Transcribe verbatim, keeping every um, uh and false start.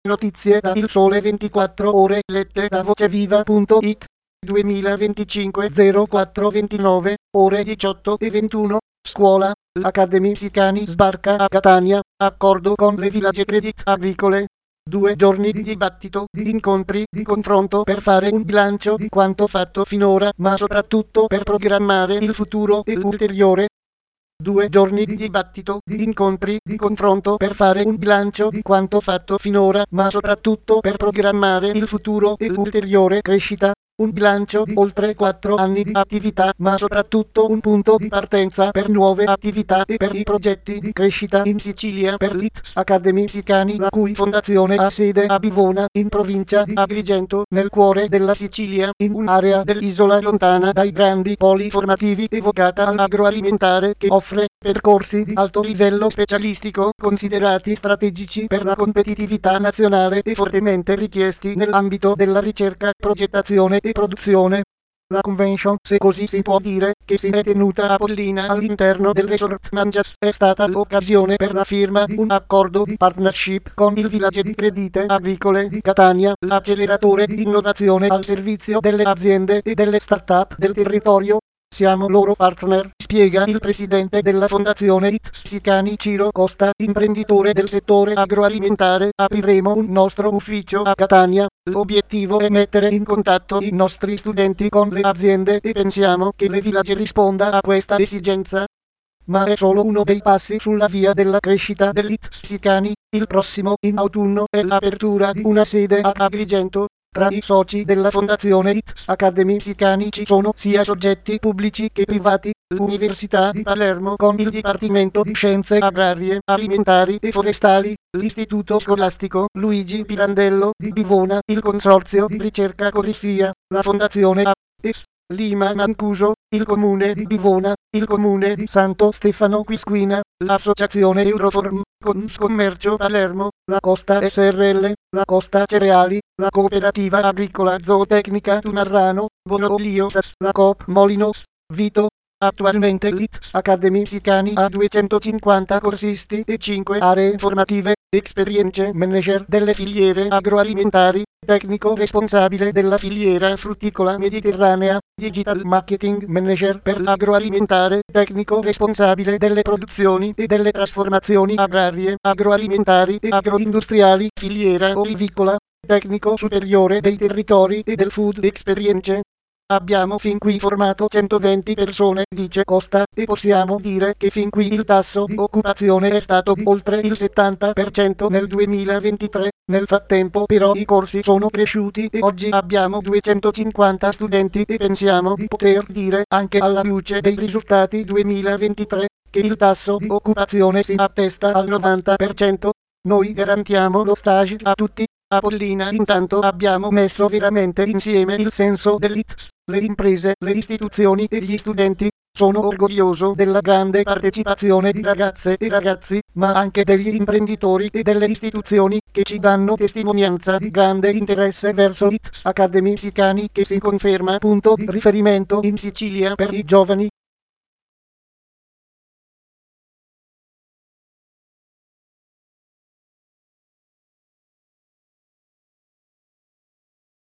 Notizie da Il Sole ventiquattro Ore lette da voceviva punto it. duemilaventicinque zero quattro ventinove, ore diciotto e ventuno. Scuola, l'Academy Sicani sbarca a Catania, accordo con le Village Credit Agricole. Due giorni di dibattito, di incontri, di confronto per fare un bilancio di quanto fatto finora, ma soprattutto per programmare il futuro e l'ulteriore. Due giorni di dibattito, di incontri, di confronto per fare un bilancio di quanto fatto finora, ma soprattutto per programmare il futuro e l'ulteriore crescita. Un bilancio di oltre quattro anni di attività, ma soprattutto un punto di partenza per nuove attività e per i progetti di crescita in Sicilia per l'I T S Academy Sicani, la cui fondazione ha sede a Bivona, in provincia di Agrigento, nel cuore della Sicilia, in un'area dell'isola lontana dai grandi poli formativi e vocata all'agroalimentare, che offre percorsi di alto livello specialistico considerati strategici per la competitività nazionale e fortemente richiesti nell'ambito della ricerca, progettazione e produzione. La convention, se così si può dire, che si è tenuta a Pollina all'interno del Resort Mangias, è stata l'occasione per la firma di un accordo di partnership con il Village di Credite Agricole di Catania, l'acceleratore di innovazione al servizio delle aziende e delle start-up del territorio. Siamo loro partner, spiega il presidente della fondazione I T S Sicani Ciro Costa, imprenditore del settore agroalimentare. Apriremo un nostro ufficio a Catania. L'obiettivo è mettere in contatto i nostri studenti con le aziende e pensiamo che le Village risponda a questa esigenza. Ma è solo uno dei passi sulla via della crescita dell'I T S Sicani. Il prossimo, in autunno, è l'apertura di una sede a Agrigento. Tra i soci della fondazione I T S Academy Sicani ci sono sia soggetti pubblici che privati, l'Università di Palermo con il Dipartimento di Scienze Agrarie, Alimentari e Forestali, l'Istituto Scolastico Luigi Pirandello di Bivona, il Consorzio di Ricerca Corissia, la Fondazione A S Lima Mancuso, il Comune di Bivona, il Comune di Santo Stefano Quisquina, l'Associazione Euroform, Confcommercio Palermo, la Costa S R L, la Costa Cereali, la Cooperativa Agricola Zootecnica Tumarrano, Bonoblio Sas, la Coop Molinos, Vito. Attualmente l'I T S Academy Sicani ha duecentocinquanta corsisti e cinque aree formative, experience manager delle filiere agroalimentari, tecnico responsabile della filiera frutticola mediterranea, digital marketing manager per l'agroalimentare, tecnico responsabile delle produzioni e delle trasformazioni agrarie, agroalimentari e agroindustriali, filiera olivicola, tecnico superiore dei territori e del food experience. Abbiamo fin qui formato centoventi persone, dice Costa, e possiamo dire che fin qui il tasso di occupazione è stato di oltre il settanta per cento nel duemilaventitré. Nel frattempo però i corsi sono cresciuti e oggi abbiamo duecentocinquanta studenti e pensiamo di poter dire, anche alla luce dei risultati duemilaventitré, che il tasso di occupazione si attesta al novanta per cento. Noi garantiamo lo stage a tutti. A Pollina intanto abbiamo messo veramente insieme il senso dell'I T S, le imprese, le istituzioni e gli studenti. Sono orgoglioso della grande partecipazione di ragazze e ragazzi, ma anche degli imprenditori e delle istituzioni, che ci danno testimonianza di grande interesse verso l'I T S Academy Sicani, che si conferma punto di riferimento in Sicilia per i giovani.